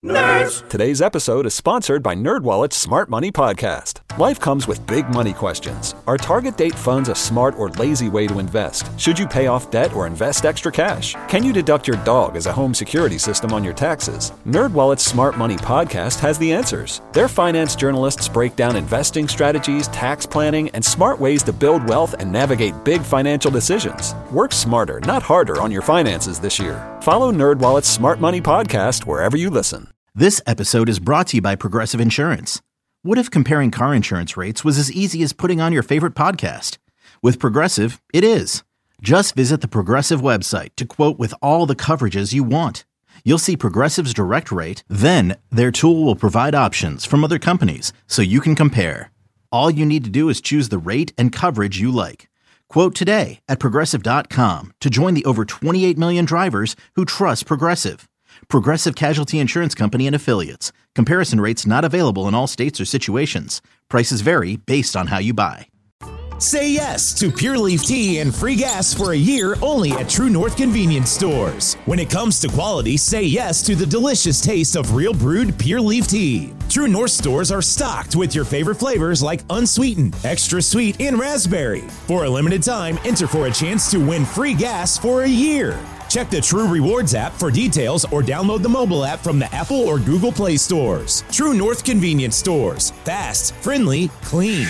Nerds! Today's episode is sponsored by NerdWallet's Smart Money Podcast. Life comes with big money questions. Are target date funds a smart or lazy way to invest? Should you pay off debt or invest extra cash? Can you deduct your dog as a home security system on your taxes? NerdWallet's Smart Money Podcast has the answers. Their finance journalists break down investing strategies, tax planning, and smart ways to build wealth and navigate big financial decisions. Work smarter, not harder on your finances this year. Follow NerdWallet's Smart Money Podcast wherever you listen. This episode is brought to you by Progressive Insurance. What if comparing car insurance rates was as easy as putting on your favorite podcast? With Progressive, it is. Just visit the Progressive website to quote with all the coverages you want. You'll see Progressive's direct rate, then their tool will provide options from other companies so you can compare. All you need to do is choose the rate and coverage you like. Quote today at Progressive.com to join the over 28 million drivers who trust Progressive. Progressive Casualty Insurance Company and Affiliates. Comparison rates not available in all states or situations. Prices vary based on how you buy. Say yes to Pure Leaf Tea and free gas for a year only at True North Convenience Stores. When it comes to quality, say yes to the delicious taste of real brewed Pure Leaf Tea. True North stores are stocked with your favorite flavors like unsweetened, extra sweet, and raspberry. For a limited time, enter for a chance to win free gas for a year. Check the True Rewards app for details or download the mobile app from the Apple or Google Play stores. True North Convenience Stores. Fast, friendly, clean.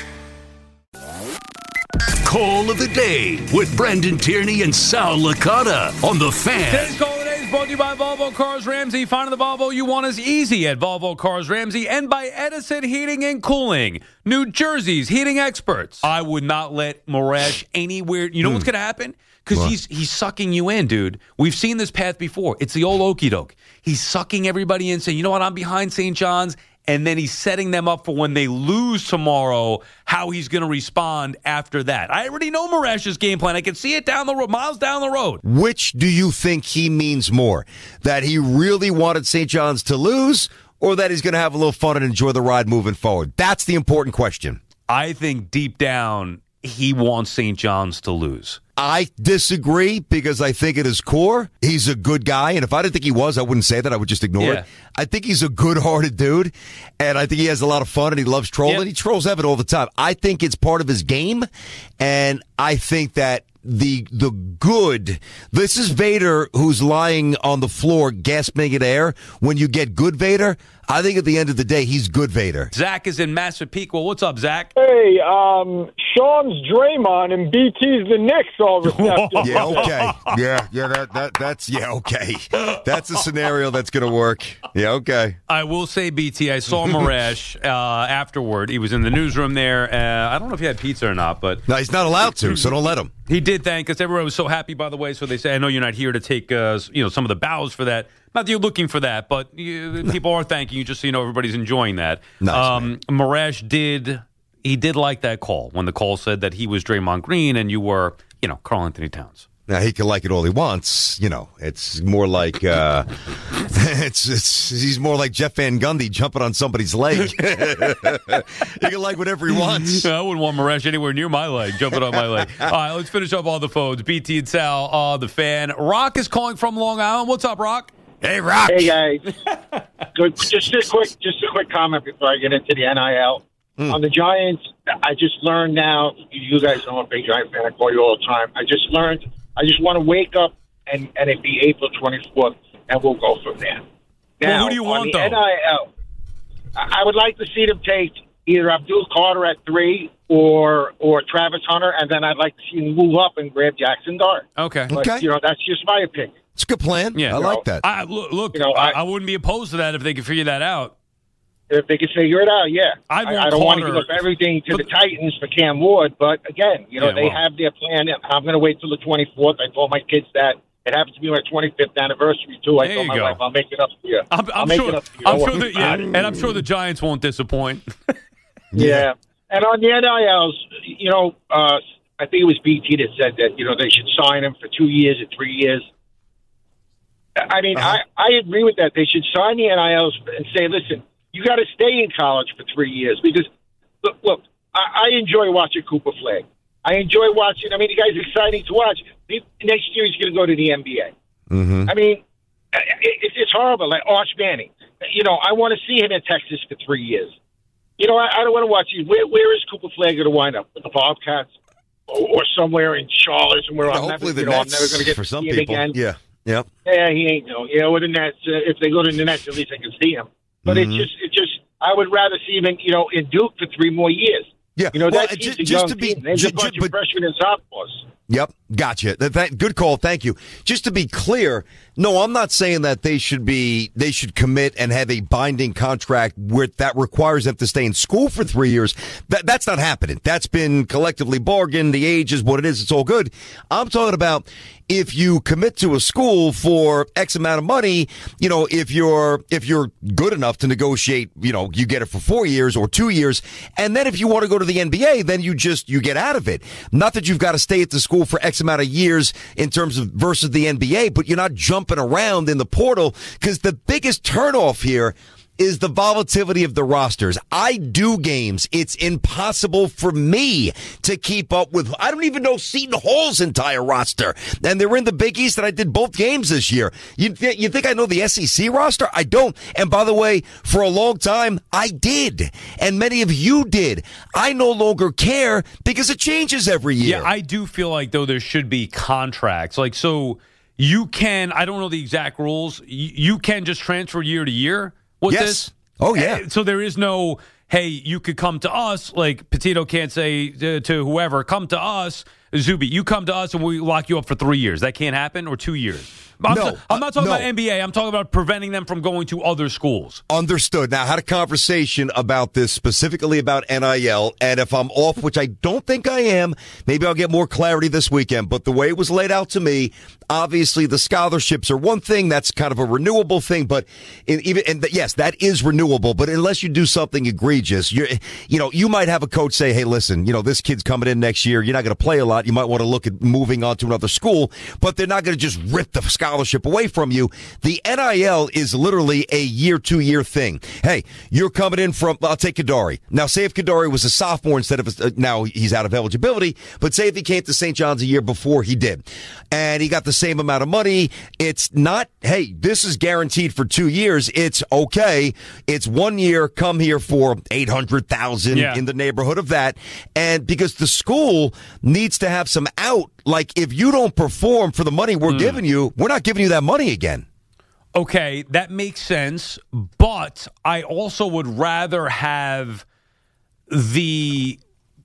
Call of the Day with Brendan Tierney and Sal Licata on The Fan. Today's Call of the Day is brought to you by Volvo Cars Ramsey. Finding the Volvo you want is easy at Volvo Cars Ramsey, and by Edison Heating and Cooling, New Jersey's heating experts. I would not let Marash anywhere. You know what's going to happen? Because he's sucking you in, dude. We've seen this path before. It's the old okie doke. He's sucking everybody in, saying, you know what, I'm behind St. John's. And then he's setting them up for when they lose tomorrow, how he's going to respond after that. I already know Marash's game plan. I can see it down the road, miles down the road. Which do you think he means more? That he really wanted St. John's to lose, or that he's going to have a little fun and enjoy the ride moving forward? That's the important question. I think deep down, he wants St. John's to lose. I disagree because I think at his core, he's a good guy. And if I didn't think he was, I wouldn't say that. I would just ignore it. I think he's a good-hearted dude, and I think he has a lot of fun, and he loves trolling. Yep. He trolls Evan all the time. I think it's part of his game, and I think that the good, this is Vader who's lying on the floor gasping in air. When you get good Vader, I think at the end of the day, he's good Vader. Zach is in Massapequa. What's up, Zach? Hey, Sean's Draymond and BT's the Knicks all receptive. Yeah, okay. Okay. That's a scenario that's going to work. Yeah, okay. I will say, BT, I saw Marash afterward. He was in the newsroom there. I don't know if he had pizza or not, but... No, he's not allowed to, so don't let him. He did thank us. Everyone was so happy, by the way. So they say, I know you're not here to take some of the bows for that. Not that you're looking for that, but people are thanking you just so you know everybody's enjoying that. Nice, Marash did like that call when the call said that he was Draymond Green and you were, Karl Anthony Towns. Now, he can like it all he wants. It's more like he's more like Jeff Van Gundy jumping on somebody's leg. He can like whatever he wants. I wouldn't want Marash anywhere near my leg, jumping on my leg. All right, let's finish up all the phones. BT and Sal, the Fan. Rock is calling from Long Island. What's up, Rock? Hey, Rock. Hey, guys. Good. Just a quick comment before I get into the NIL. On the Giants, I just learned now, you guys know I'm a big Giant fan. I call you all the time. I just want to wake up and it be April 24th, and we'll go from there. Now, who do you want, though? NIL, I would like to see them take either Abdul Carter at 3 or Travis Hunter, and then I'd like to see them move up and grab Jackson Dart. Okay. But, that's just my opinion. It's a good plan. Yeah. I like that. I wouldn't be opposed to that if they could figure that out. If they could figure it out, yeah. I don't want to give up everything to the Titans for Cam Ward, but again, they have their plan. I'm going to wait till the 24th. I told my kids that. It happens to be my 25th anniversary, too. I told my wife, I'll make it up to you. I'm sure the Giants won't disappoint. Yeah. And on the NILs, I think it was BT that said that, they should sign him for 2 years or 3 years. I mean, I agree with that. They should sign the NILs and say, listen, you got to stay in college for 3 years because, look, I enjoy watching Cooper Flagg. I enjoy watching. I mean, the guy's exciting to watch. Next year, he's going to go to the NBA. Mm-hmm. I mean, it's horrible. Like Arch Manning. I want to see him in Texas for 3 years. I don't want to watch you. Where is Cooper Flag going to wind up? With the Bobcats or somewhere in Charlotte? Somewhere hopefully the Nets, I'm never going to get for some people. Again. Yeah. Yeah, he ain't with the Nets. If they go to the Nets, at least I can see him. But it's just. I would rather see him in Duke for 3 more years. Yeah, that's just to be there's a bunch of freshmen and sophomores. Yep, gotcha. Good call. Thank you. Just to be clear, no, I'm not saying that they should commit and have a binding contract where that requires them to stay in school for 3 years. That's not happening. That's been collectively bargained. The age is what it is. It's all good. I'm talking about if you commit to a school for X amount of money, if you're good enough to negotiate, you get it for 4 years or 2 years. And then if you want to go to the NBA, then you get out of it. Not that you've got to stay at the school for X amount of years in terms of versus the NBA, but you're not jumping around in the portal, because the biggest turnoff here is the volatility of the rosters. I do games. It's impossible for me to keep up with. I don't even know Seton Hall's entire roster. And they're in the Big East, and I did both games this year. You think I know the SEC roster? I don't. And by the way, for a long time, I did. And many of you did. I no longer care because it changes every year. Yeah, I do feel like, though, there should be contracts. So you can, I don't know the exact rules, you can just transfer year to year. Yes. This? Oh, yeah. So there is no, hey, you could come to us, like Petito can't say to whoever, come to us, Zuby, you come to us and we lock you up for 3 years. That can't happen, or 2 years. I'm not talking about NBA. I'm talking about preventing them from going to other schools. Understood. Now, I had a conversation about this, specifically about NIL, and if I'm off, which I don't think I am, maybe I'll get more clarity this weekend. But the way it was laid out to me, obviously the scholarships are one thing. That's kind of a renewable thing. But yes, that is renewable. But unless you do something egregious, you might have a coach say, hey, listen, this kid's coming in next year. You're not going to play a lot. You might want to look at moving on to another school. But they're not going to just rip the scholarship away from you. The NIL is literally a 2 year thing. Hey, you're coming in from, I'll take Kadari. Now, say if Kadari was a sophomore instead of, now he's out of eligibility, but say if he came to St. John's a year before he did, and he got the same amount of money, it's not, hey, this is guaranteed for 2 years. It's okay. It's 1 year, come here for $800,000 in the neighborhood of that. And because the school needs to have some out, like if you don't perform for the money we're giving you, we're not giving you that money again. Okay, that makes sense, but I also would rather have the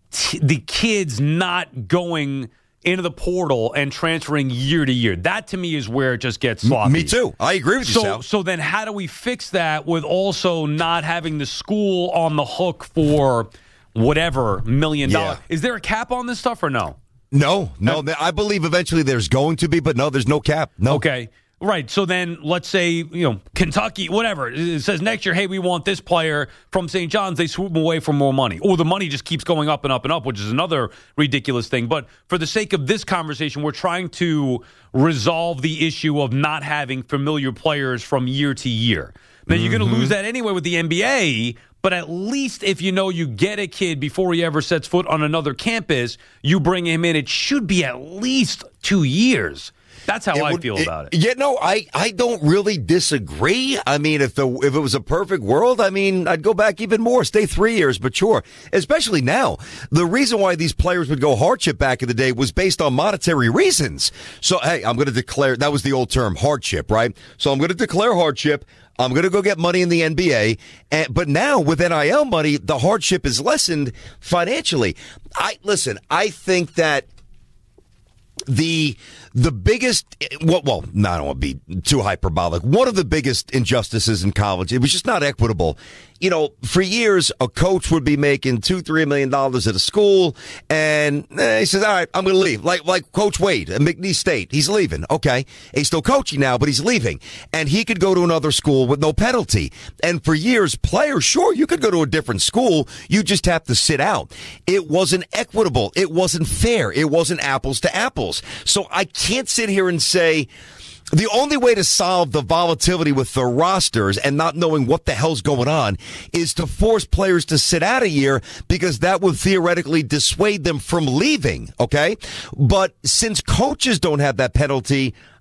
kids not going into the portal and transferring year to year. That to me is where it just gets sloppy. Me too. I agree with you, Sal. So then how do we fix that with also not having the school on the hook for whatever $1 million? Yeah. Is there a cap on this stuff or no? No. I believe eventually there's going to be, but no, there's no cap. No. Okay. Right. So then let's say, Kentucky, whatever, it says next year, hey, we want this player from St. John's. They swoop them away for more money. Or the money just keeps going up and up and up, which is another ridiculous thing. But for the sake of this conversation, we're trying to resolve the issue of not having familiar players from year to year. Now, you're going to lose that anyway with the NBA. But at least if you get a kid before he ever sets foot on another campus, you bring him in, it should be at least 2 years. That's how I feel about it. Yeah, no, I don't really disagree. I mean, if it was a perfect world, I'd go back even more, stay 3 years, but sure. Especially now. The reason why these players would go hardship back in the day was based on monetary reasons. So, hey, I'm going to declare, that was the old term, hardship, right? So I'm going to declare hardship. I'm going to go get money in the NBA. But now with NIL money, the hardship is lessened financially. I think that the biggest, I don't want to be too hyperbolic. One of the biggest injustices in college, it was just not equitable. For years, a coach would be making $2-3 million at a school, and he says, all right, I'm going to leave. Like Coach Wade at McNeese State. He's leaving. Okay. He's still coaching now, but he's leaving. And he could go to another school with no penalty. And for years, players, sure, you could go to a different school. You just have to sit out. It wasn't equitable. It wasn't fair. It wasn't apples to apples. So I can't sit here and say, the only way to solve the volatility with the rosters and not knowing what the hell's going on is to force players to sit out a year, because that would theoretically dissuade them from leaving, okay? But since coaches don't have that penalty,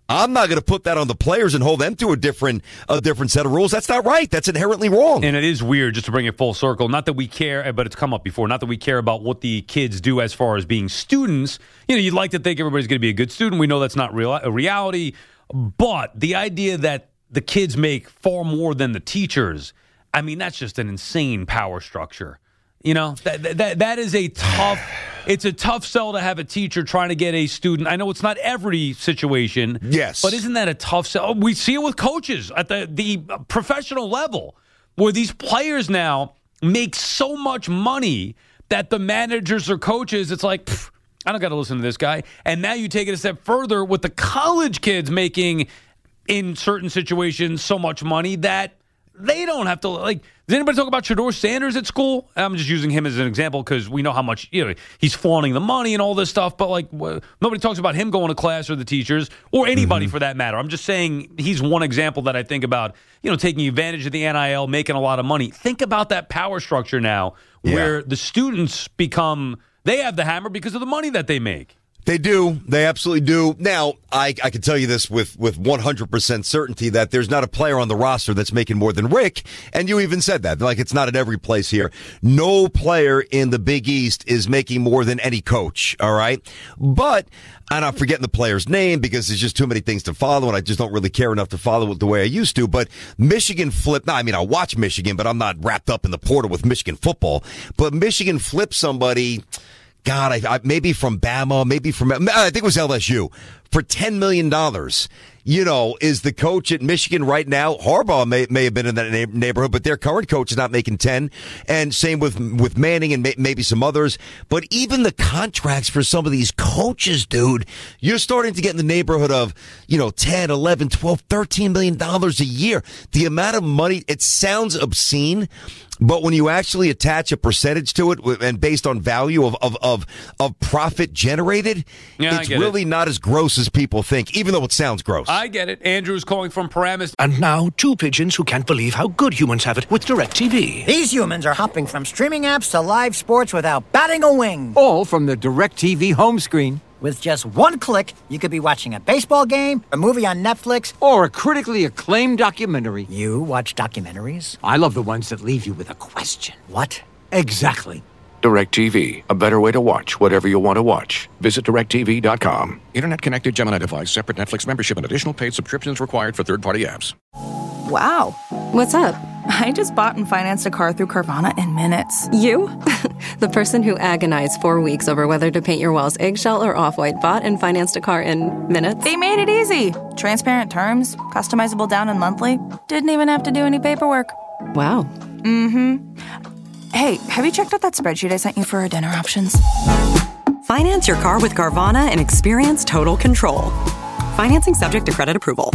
I'm not going to put that on the players and hold them to a different set of rules. That's not right. That's inherently wrong. And it is weird, just to bring it full circle. Not that we care, but it's come up before. Not that we care about what the kids do as far as being students. You'd like to think everybody's going to be a good student. We know that's not a reality. But the idea that the kids make far more than the teachers, I mean, that's just an insane power structure. That is a tough. It's a tough sell to have a teacher trying to get a student. I know it's not every situation. Yes. But isn't that a tough sell? We see it with coaches at the professional level where these players now make so much money that the managers or coaches, it's like, I don't got to listen to this guy. And now you take it a step further with the college kids making, in certain situations, so much money that they don't have to, like, does anybody talk about Shedeur Sanders at school? I'm just using him as an example because we know how much, he's flaunting the money and all this stuff, but, like, nobody talks about him going to class or the teachers or anybody for that matter. I'm just saying he's one example that I think about, taking advantage of the NIL, making a lot of money. Think about that power structure now where the students they have the hammer because of the money that they make. They do. They absolutely do. Now, I can tell you this with 100% certainty that there's not a player on the roster that's making more than Rick. And you even said that. Like, it's not at every place here. No player in the Big East is making more than any coach. All right. But I'm not forgetting the player's name because there's just too many things to follow, and I just don't really care enough to follow it the way I used to. But Michigan flipped. No, I mean, I watch Michigan, but I'm not wrapped up in the portal with Michigan football. But Michigan flipped somebody. God, I maybe from Bama, I think it was LSU, for $10 million, is the coach at Michigan right now. Harbaugh may have been in that neighborhood, but their current coach is not making 10. And same with Manning and maybe some others. But even the contracts for some of these coaches, dude, you're starting to get in the neighborhood of, 10, 11, 12, $13 million a year. The amount of money, it sounds obscene. But when you actually attach a percentage to it and based on value of profit generated, it's really not as gross as people think, even though it sounds gross. I get it. Andrew's calling from Paramus. And now, two pigeons who can't believe how good humans have it with DirecTV. These humans are hopping from streaming apps to live sports without batting a wing. All from the DirecTV home screen. With just one click, you could be watching a baseball game, a movie on Netflix, or a critically acclaimed documentary. You watch documentaries? I love the ones that leave you with a question. What? Exactly. DirecTV, a better way to watch whatever you want to watch. Visit DirecTV.com. Internet-connected Gemini device, separate Netflix membership, and additional paid subscriptions required for third-party apps. Wow. What's up? I just bought and financed a car through Carvana in minutes. You? The person who agonized 4 weeks over whether to paint your walls eggshell or off-white bought and financed a car in minutes? They made it easy. Transparent terms, customizable down and monthly. Didn't even have to do any paperwork. Wow. Mm-hmm. Hey, have you checked out that spreadsheet I sent you for our dinner options? Finance your car with Carvana and experience total control. Financing subject to credit approval.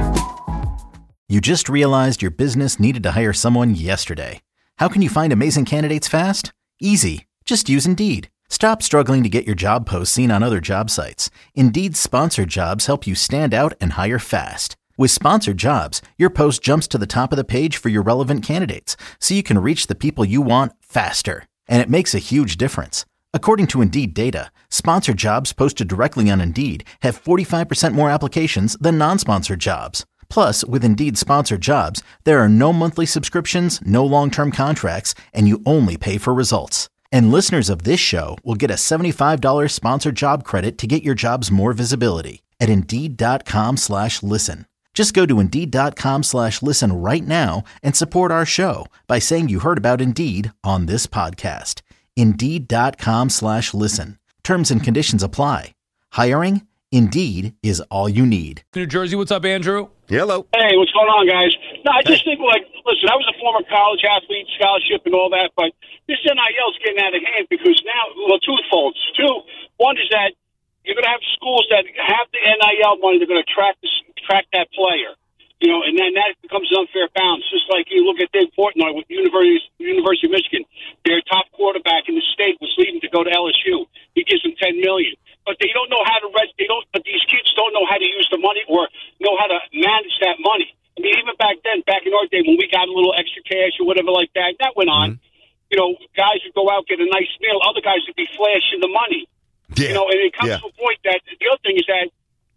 You just realized your business needed to hire someone yesterday. How can you find amazing candidates fast? Easy. Just use Indeed. Stop struggling to get your job posts seen on other job sites. Indeed's sponsored jobs help you stand out and hire fast. With sponsored jobs, your post jumps to the top of the page for your relevant candidates, so you can reach the people you want faster. And it makes a huge difference. According to Indeed data, sponsored jobs posted directly on Indeed have 45% more applications than non-sponsored jobs. Plus, with Indeed sponsored jobs, there are no monthly subscriptions, no long-term contracts, and you only pay for results. And listeners of this show will get a $75 sponsored job credit to get your jobs more visibility at Indeed.com/listen. Just go to Indeed.com/listen right now and support our show by saying you heard about Indeed on this podcast. Indeed.com/listen. Terms and conditions apply. Hiring? Indeed is all you need. New Jersey, what's up, Andrew? Hello. Hey, what's going on, guys? No, I just think, listen, I was a former college athlete, scholarship and all that, but this NIL is getting out of hand because now, twofold. One is that you're going to have schools that have the NIL money, they're going to track that player. And then that becomes an unfair balance. Just like you look at Dave Portnoy with University of Michigan, their top quarterback in the state was leaving to go to LSU. He gives them $10 million. But they don't know how to but these kids don't know how to use the money or know how to manage that money. I mean, even back in our day when we got a little extra cash or whatever like that went on, guys would go out, get a nice meal, other guys would be flashing the money. Yeah. And it comes to a point that the other thing is that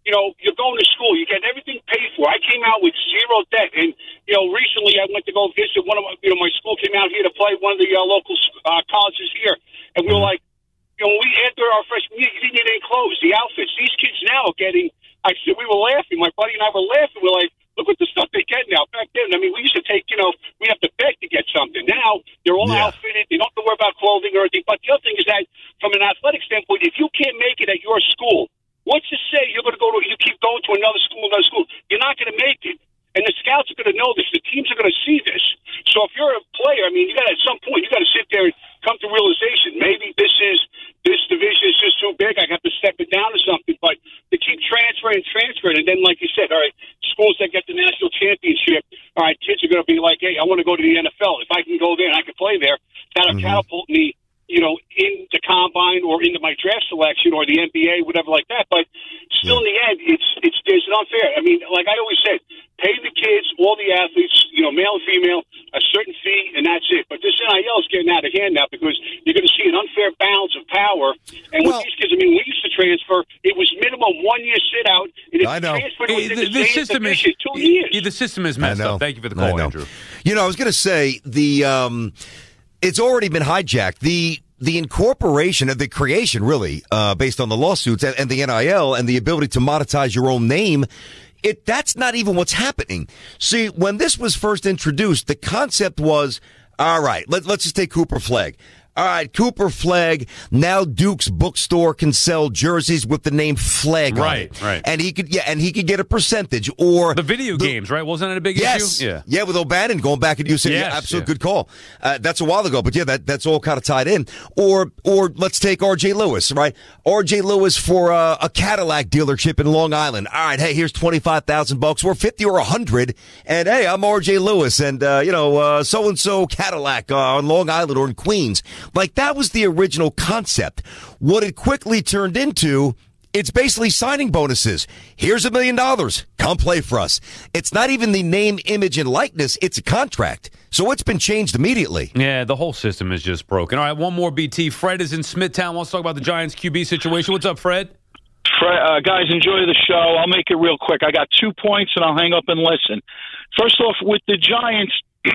you're going to school. You get everything paid for. I came out with zero debt. And, recently I went to go visit one of my school came out here to play one of the local colleges here. And we were like, when we entered our freshman year, you didn't get any clothes, the outfits. These kids now are getting, we were laughing. My buddy and I were laughing. We're like, look at the stuff they get now. Back then, I mean, we used to take, we have to beg to get something. Now, they're all outfitted. They don't have to worry about clothing or anything. But the other thing is that, from an athletic standpoint, if you can't make it at your school, what's to say you keep going to another school? You're not going to make it. And the scouts are going to know this. The teams are going to see this. So if you're a player, I mean, at some point, you got to sit there and come to realization. Maybe this division is just too big. I have to step it down to something. But to keep transferring, and then, like you said, all right, schools that get the national championship, all right, kids are going to be like, hey, I want to go to the NFL. If I can go there and I can play there, that'll catapult me, in the combine or into my draft selection or the NBA, whatever like that. But still, in the end, there's an unfair. I mean, like I always said, pay the kids, all the athletes, male and female, a certain fee, and that's it. But this NIL is getting out of hand now because you're going to see an unfair balance of power. And with these kids, I mean, we used to transfer, it was minimum 1 year sit out. And if I know. The system is 2 years. The system is messed up. Thank you for the call, Andrew. I was going to say it's already been hijacked. The incorporation of the creation, really, based on the lawsuits and the NIL and the ability to monetize your own name, that's not even what's happening. See, when this was first introduced, the concept was, all right, let's just take Cooper Flagg. All right, Cooper Flagg. Now Duke's bookstore can sell jerseys with the name Flagg on it. Right. And he could get a percentage. Or the video games, right? Wasn't it a big issue? Yeah, with O'Bannon going back and you say, absolute good call. That's a while ago, but that's all kind of tied in. Or let's take R.J. Lewis, right? R.J. Lewis for a Cadillac dealership in Long Island. All right, hey, here's $25,000 or 50 or 100, and hey, I'm R.J. Lewis, and so and so Cadillac on Long Island or in Queens. Like, that was the original concept. What it quickly turned into, it's basically signing bonuses. Here's $1 million. Come play for us. It's not even the name, image, and likeness. It's a contract. So it's been changed immediately. Yeah, the whole system is just broken. All right, one more, BT. Fred is in Smithtown. Let's talk about the Giants QB situation. What's up, Fred? Guys, enjoy the show. I'll make it real quick. I got 2 points, and I'll hang up and listen. First off, with the Giants...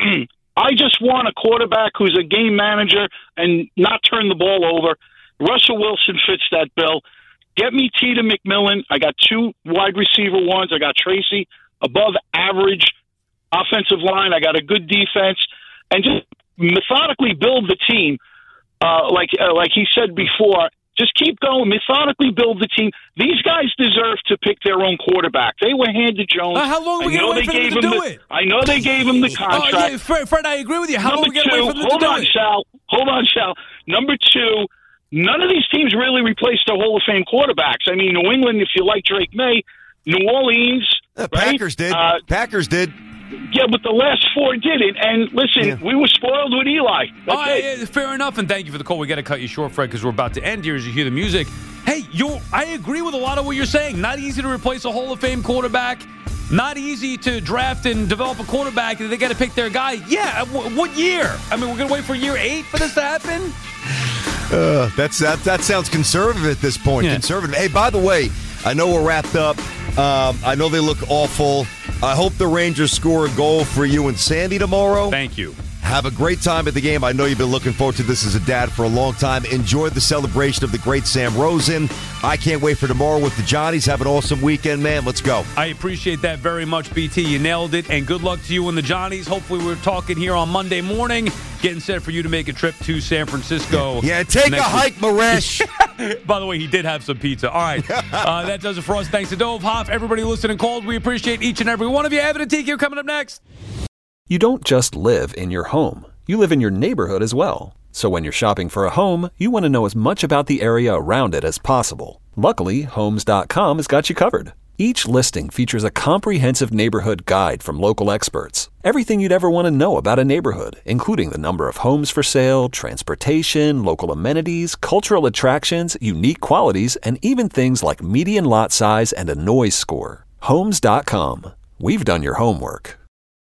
I just want a quarterback who's a game manager and not turn the ball over. Russell Wilson fits that bill. Get me Teeter McMillan. I got 2 wide receiver ones. I got Tracy, above average offensive line. I got a good defense. And just methodically build the team. Like he said before, just keep going. Methodically build the team. These guys deserve to pick their own quarterback. They were handed Jones. How long are we going to wait for them to do it? I know they gave him the contract. Fred, I agree with you. How long are we going to wait for them to do it? Hold on, Sal. Number 2, none of these teams really replaced their Hall of Fame quarterbacks. I mean, New England, if you like Drake May, New Orleans. Packers did. Packers did. Yeah, but the last 4 didn't. And listen, we were spoiled with Eli. That's it. Fair enough, and thank you for the call. We got to cut you short, Fred, because we're about to end here as you hear the music. Hey, I agree with a lot of what you're saying. Not easy to replace a Hall of Fame quarterback. Not easy to draft and develop a quarterback. They got to pick their guy. Yeah, what year? I mean, we're going to wait for year 8 for this to happen? That sounds conservative at this point. Yeah. Conservative. Hey, by the way, I know we're wrapped up. I know they look awful. I hope the Rangers score a goal for you and Sandy tomorrow. Thank you. Have a great time at the game. I know you've been looking forward to this as a dad for a long time. Enjoy the celebration of the great Sam Rosen. I can't wait for tomorrow with the Johnnies. Have an awesome weekend, man. Let's go. I appreciate that very much, BT. You nailed it, and good luck to you and the Johnnies. Hopefully we're talking here on Monday morning, getting set for you to make a trip to San Francisco. Yeah, take a hike, Maresh. By the way, he did have some pizza. All right, that does it for us. Thanks to Dove, Hoff, everybody listening called. We appreciate each and every one of you. Evan and TQ coming up next. You don't just live in your home. You live in your neighborhood as well. So when you're shopping for a home, you want to know as much about the area around it as possible. Luckily, Homes.com has got you covered. Each listing features a comprehensive neighborhood guide from local experts. Everything you'd ever want to know about a neighborhood, including the number of homes for sale, transportation, local amenities, cultural attractions, unique qualities, and even things like median lot size and a noise score. Homes.com. We've done your homework.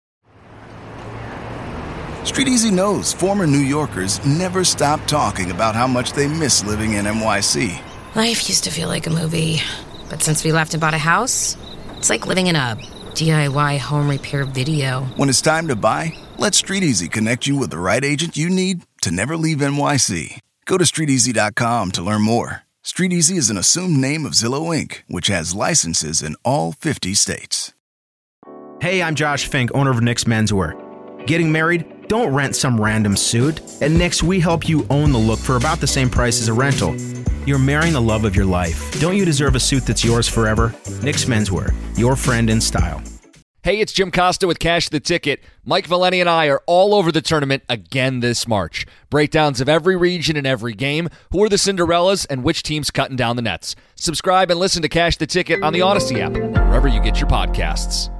StreetEasy knows former New Yorkers never stop talking about how much they miss living in NYC. Life used to feel like a movie. But since we left and bought a house, it's like living in a DIY home repair video. When it's time to buy, let StreetEasy connect you with the right agent you need to never leave NYC. Go to StreetEasy.com to learn more. StreetEasy is an assumed name of Zillow Inc., which has licenses in all 50 states. Hey, I'm Josh Fink, owner of Nick's Menswear. Getting married? Don't rent some random suit. At Nick's, we help you own the look for about the same price as a rental. You're marrying the love of your life. Don't you deserve a suit that's yours forever? Nick's Menswear, your friend in style. Hey, it's Jim Costa with Cash the Ticket. Mike Valeni and I are all over the tournament again this March. Breakdowns of every region and every game, who are the Cinderellas, and which team's cutting down the nets. Subscribe and listen to Cash the Ticket on the Odyssey app, wherever you get your podcasts.